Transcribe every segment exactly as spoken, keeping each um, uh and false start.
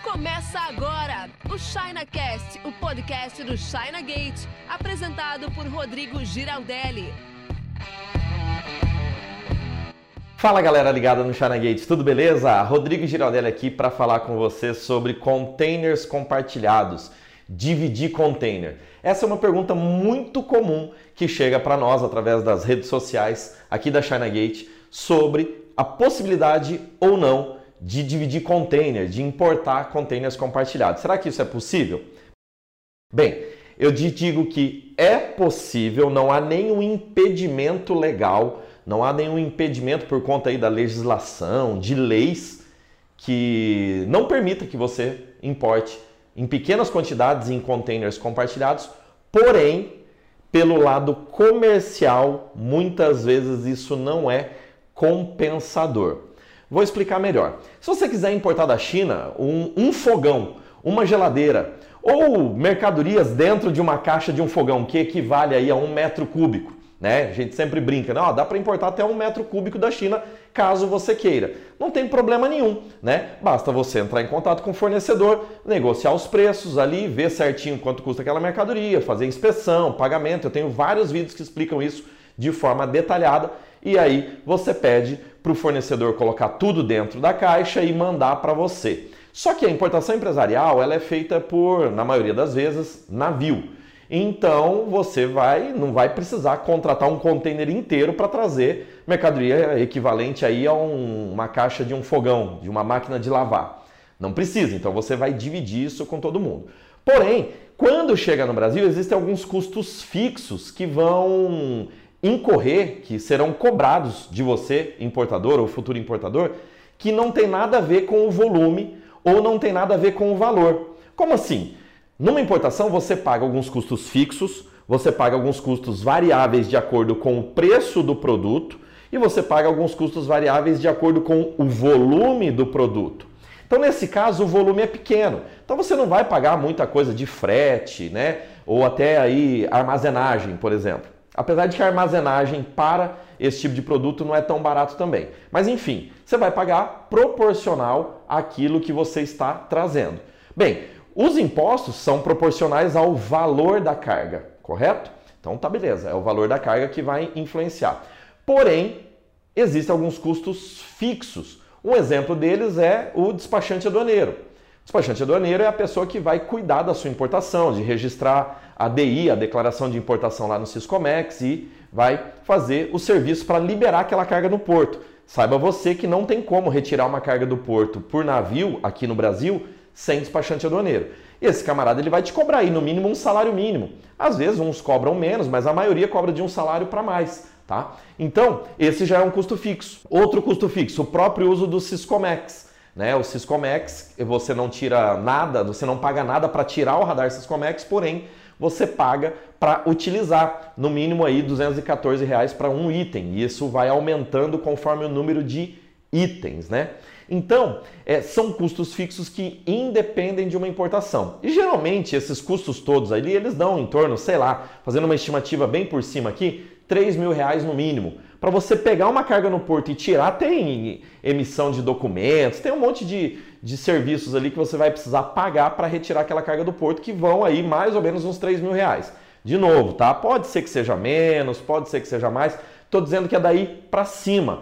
Começa agora o ChinaCast, o podcast do China Gate, apresentado por Rodrigo Giraldelli. Fala galera ligada no China Gate, tudo beleza? Rodrigo Giraldelli aqui para falar com você sobre containers compartilhados, dividir container. Essa é uma pergunta muito comum que chega para nós através das redes sociais aqui da China Gate sobre a possibilidade ou não de dividir container, de importar containers compartilhados. Será que isso é possível? Bem, eu te digo que é possível, não há nenhum impedimento legal, não há nenhum impedimento por conta aí da legislação, de leis, que não permita que você importe em pequenas quantidades em containers compartilhados, porém, pelo lado comercial, muitas vezes isso não é compensador. Vou explicar melhor. Se você quiser importar da China um, um fogão, uma geladeira ou mercadorias dentro de uma caixa de um fogão que equivale aí a um metro cúbico, né? A gente sempre brinca, né? Ó, dá para importar até um metro cúbico da China, caso você queira. Não tem problema nenhum, né? Basta você entrar em contato com o fornecedor, negociar os preços ali, ver certinho quanto custa aquela mercadoria, fazer inspeção, pagamento. Eu tenho vários vídeos que explicam isso de forma detalhada. E aí você pede para o fornecedor colocar tudo dentro da caixa e mandar para você. Só que a importação empresarial ela é feita por, na maioria das vezes, navio. Então você vai, não vai precisar contratar um container inteiro para trazer mercadoria equivalente aí a um, uma caixa de um fogão, de uma máquina de lavar. Não precisa, então você vai dividir isso com todo mundo. Porém, quando chega no Brasil, existem alguns custos fixos que vão incorrer, que serão cobrados de você, importador ou futuro importador, que não tem nada a ver com o volume ou não tem nada a ver com o valor. Como assim? Numa importação você paga alguns custos fixos, você paga alguns custos variáveis de acordo com o preço do produto e você paga alguns custos variáveis de acordo com o volume do produto. Então nesse caso o volume é pequeno, então você não vai pagar muita coisa de frete, né? Ou até aí armazenagem, por exemplo. Apesar de que a armazenagem para esse tipo de produto não é tão barato também. Mas enfim, você vai pagar proporcional àquilo que você está trazendo. Bem, os impostos são proporcionais ao valor da carga, correto? Então tá beleza, é o valor da carga que vai influenciar. Porém, existem alguns custos fixos. Um exemplo deles é o despachante aduaneiro. O despachante aduaneiro é a pessoa que vai cuidar da sua importação, de registrar a D I, a declaração de importação lá no Siscomex e vai fazer o serviço para liberar aquela carga no porto. Saiba você que não tem como retirar uma carga do porto por navio aqui no Brasil sem despachante aduaneiro. Esse camarada ele vai te cobrar aí no mínimo um salário mínimo. Às vezes uns cobram menos, mas a maioria cobra de um salário para mais, tá? Então, esse já é um custo fixo. Outro custo fixo, o próprio uso do Siscomex. Né? O Siscomex, você não tira nada, você não paga nada para tirar o radar Siscomex, porém, você paga para utilizar, no mínimo aí duzentos e quatorze reais para um item. E isso vai aumentando conforme o número de itens, né? Então, é, são custos fixos que independem de uma importação. E geralmente esses custos todos ali, eles dão em torno, sei lá, fazendo uma estimativa bem por cima aqui, três mil reais no mínimo. Para você pegar uma carga no porto e tirar, tem emissão de documentos, tem um monte de, de serviços ali que você vai precisar pagar para retirar aquela carga do porto, que vão aí mais ou menos uns três mil reais. De novo, tá? Pode ser que seja menos, pode ser que seja mais, estou dizendo que é daí para cima.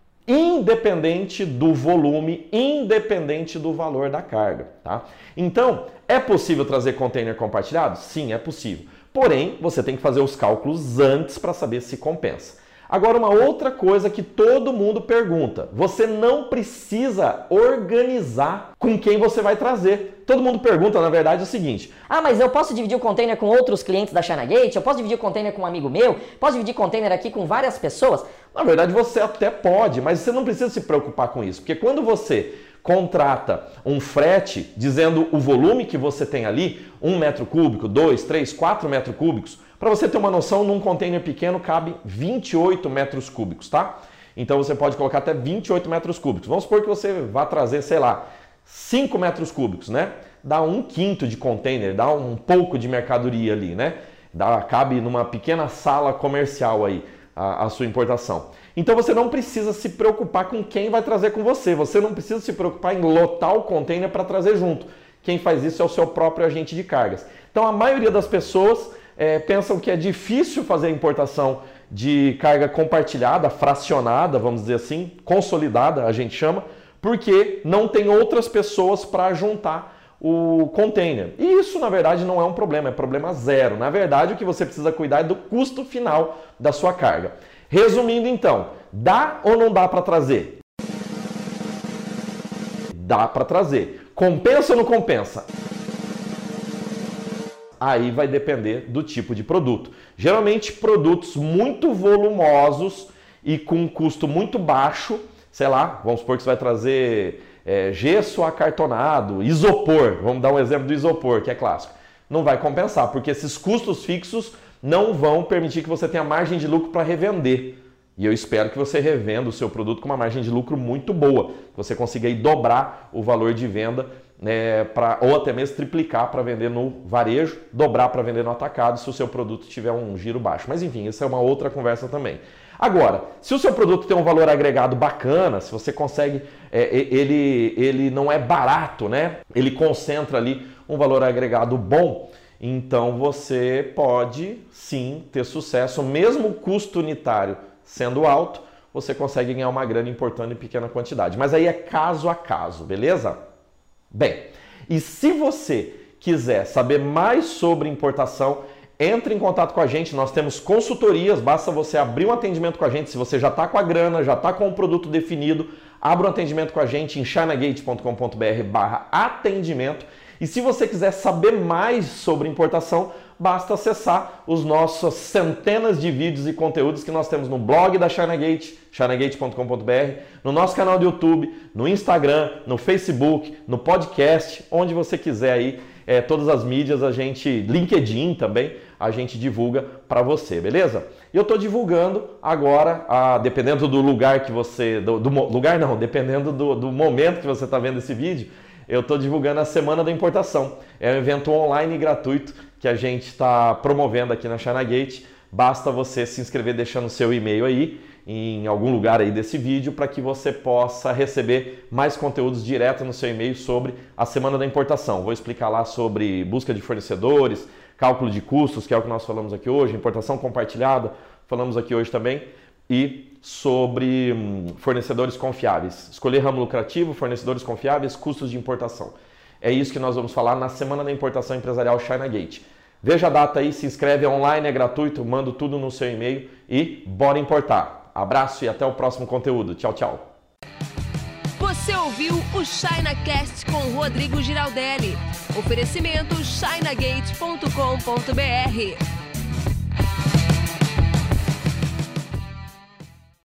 Independente do volume, independente do valor da carga, tá? Então, é possível trazer container compartilhado? Sim, é possível. Porém, você tem que fazer os cálculos antes para saber se compensa. Agora, uma outra coisa que todo mundo pergunta, você não precisa organizar com quem você vai trazer. Todo mundo pergunta, na verdade, o seguinte: ah, mas eu posso dividir o container com outros clientes da China Gate? Eu posso dividir o container com um amigo meu? Posso dividir container aqui com várias pessoas? Na verdade, você até pode, mas você não precisa se preocupar com isso, porque quando você contrata um frete dizendo o volume que você tem ali, um metro cúbico, dois, três, quatro metros cúbicos, para você ter uma noção, num container pequeno cabe vinte e oito metros cúbicos, tá? Então você pode colocar até vinte e oito metros cúbicos. Vamos supor que você vá trazer, sei lá, cinco metros cúbicos, né? Dá um quinto de container, dá um pouco de mercadoria ali, né? Dá, cabe numa pequena sala comercial aí a, a sua importação. Então você não precisa se preocupar com quem vai trazer com você, você não precisa se preocupar em lotar o container para trazer junto. Quem faz isso é o seu próprio agente de cargas. Então a maioria das pessoas é, pensam que é difícil fazer a importação de carga compartilhada, fracionada, vamos dizer assim, consolidada, a gente chama, porque não tem outras pessoas para juntar o container. E isso, na verdade, não é um problema, é problema zero. Na verdade, o que você precisa cuidar é do custo final da sua carga. Resumindo, então, dá ou não dá para trazer? Dá para trazer. Compensa ou não compensa? Aí vai depender do tipo de produto. Geralmente, produtos muito volumosos e com um custo muito baixo, sei lá, vamos supor que você vai trazer é, gesso acartonado, isopor, vamos dar um exemplo do isopor, que é clássico. Não vai compensar, porque esses custos fixos não vão permitir que você tenha margem de lucro para revender. E eu espero que você revenda o seu produto com uma margem de lucro muito boa, que você consiga aí dobrar o valor de venda, é, pra, ou até mesmo triplicar para vender no varejo, dobrar para vender no atacado se o seu produto tiver um giro baixo. Mas enfim, essa é uma outra conversa também. Agora, se o seu produto tem um valor agregado bacana, se você consegue, é, ele, ele não é barato, né? Ele concentra ali um valor agregado bom, então você pode sim ter sucesso, mesmo o custo unitário sendo alto, você consegue ganhar uma grana importante em pequena quantidade. Mas aí é caso a caso, beleza? Bem, e se você quiser saber mais sobre importação, entre em contato com a gente, nós temos consultorias, basta você abrir um atendimento com a gente, se você já está com a grana, já está com o produto definido, abra um atendimento com a gente em chinagate ponto com ponto br barra atendimento. E se você quiser saber mais sobre importação, basta acessar os nossos centenas de vídeos e conteúdos que nós temos no blog da Chinagate, chinagate ponto com ponto br, no nosso canal do YouTube, no Instagram, no Facebook, no podcast, onde você quiser aí, é, todas as mídias, a gente, LinkedIn também, a gente divulga para você, beleza? E eu estou divulgando agora, a, dependendo do lugar que você, do, do lugar não, dependendo do, do momento que você está vendo esse vídeo, eu estou divulgando a Semana da Importação. É um evento online e gratuito que a gente está promovendo aqui na Chinagate. Basta você se inscrever deixando seu e-mail aí, em algum lugar aí desse vídeo, para que você possa receber mais conteúdos direto no seu e-mail sobre a Semana da Importação. Vou explicar lá sobre busca de fornecedores, cálculo de custos, que é o que nós falamos aqui hoje, importação compartilhada, falamos aqui hoje também, e sobre hum, fornecedores confiáveis. Escolher ramo lucrativo, fornecedores confiáveis, custos de importação. É isso que nós vamos falar na Semana da Importação Empresarial Chinagate. Veja a data aí, se inscreve online, é gratuito, mando tudo no seu e-mail e bora importar. Abraço e até o próximo conteúdo. Tchau, tchau. Você ouviu o ChinaCast com Rodrigo Giraldelli. Oferecimento chinagate ponto com ponto br.